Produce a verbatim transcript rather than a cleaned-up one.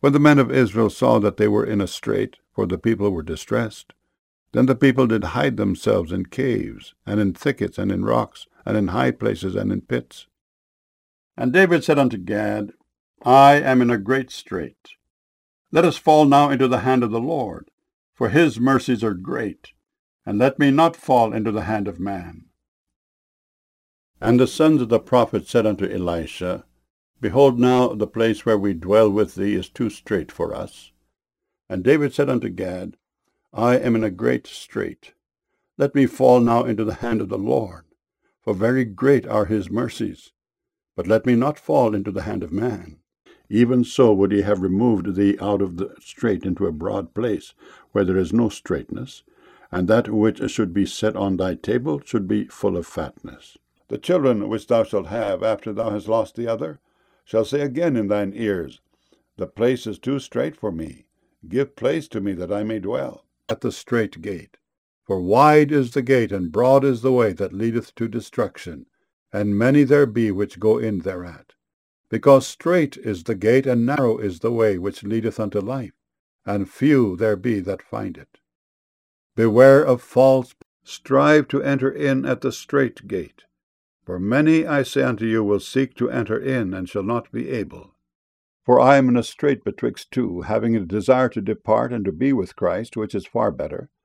When the men of Israel saw that they were in a strait, for the people were distressed, then the people did hide themselves in caves, and in thickets, and in rocks, and in high places, and in pits. And David said unto Gad, I am in a great strait. Let us fall now into the hand of the Lord, for his mercies are great, and let me not fall into the hand of man. And the sons of the prophets said unto Elisha, Behold, now the place where we dwell with thee is too strait for us. And David said unto Gad, I am in a great strait. Let me fall now into the hand of the Lord, for very great are his mercies. But let me not fall into the hand of man. Even so would he have removed thee out of the strait into a broad place, where there is no straightness, and that which should be set on thy table should be full of fatness. The children which thou shalt have after thou hast lost the other shall say again in thine ears, The place is too strait for me. Give place to me that I may dwell at the strait gate. For wide is the gate, and broad is the way that leadeth to destruction, and many there be which go in thereat. Because strait is the gate, and narrow is the way which leadeth unto life, and few there be that find it. Beware of false, strive to enter in at the strait gate. For many, I say unto you, will seek to enter in, and shall not be able. For I am in a strait betwixt two, having a desire to depart and to be with Christ, which is far better.